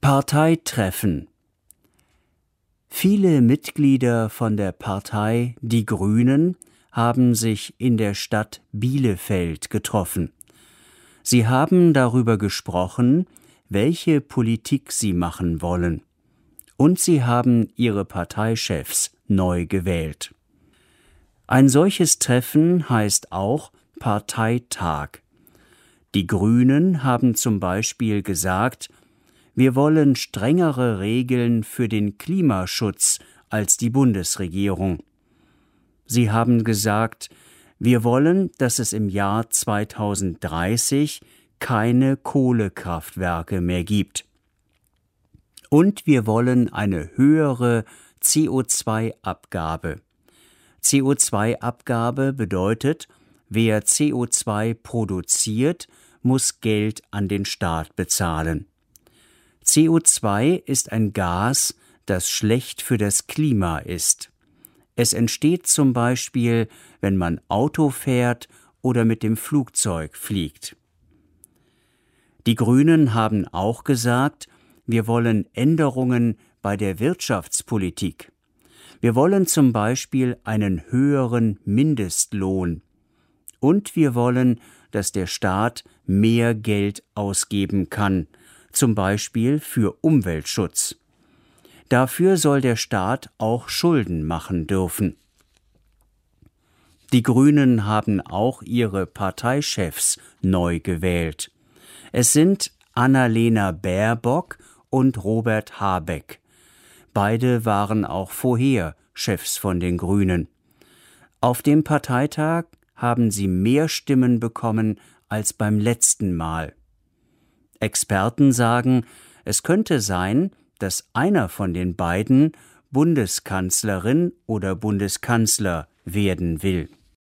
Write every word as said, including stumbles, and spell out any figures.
Parteitreffen. Viele Mitglieder von der Partei Die Grünen haben sich in der Stadt Bielefeld getroffen. Sie haben darüber gesprochen, welche Politik sie machen wollen. Und sie haben ihre Parteichefs neu gewählt. Ein solches Treffen heißt auch Parteitag. Die Grünen haben zum Beispiel gesagt, wir wollen strengere Regeln für den Klimaschutz als die Bundesregierung. Sie haben gesagt, wir wollen, dass es im Jahr zweitausenddreißig keine Kohlekraftwerke mehr gibt. Und wir wollen eine höhere C O zwei Abgabe. C O zwei Abgabe bedeutet, wer C O zwei produziert, muss Geld an den Staat bezahlen. C O zwei ist ein Gas, das schlecht für das Klima ist. Es entsteht zum Beispiel, wenn man Auto fährt oder mit dem Flugzeug fliegt. Die Grünen haben auch gesagt, wir wollen Änderungen bei der Wirtschaftspolitik. Wir wollen zum Beispiel einen höheren Mindestlohn. Und wir wollen, dass der Staat mehr Geld ausgeben kann, zum Beispiel für Umweltschutz. Dafür soll der Staat auch Schulden machen dürfen. Die Grünen haben auch ihre Parteichefs neu gewählt. Es sind Annalena Baerbock und Robert Habeck. Beide waren auch vorher Chefs von den Grünen. Auf dem Parteitag haben sie mehr Stimmen bekommen als beim letzten Mal. Experten sagen, es könnte sein, dass einer von den beiden Bundeskanzlerin oder Bundeskanzler werden will.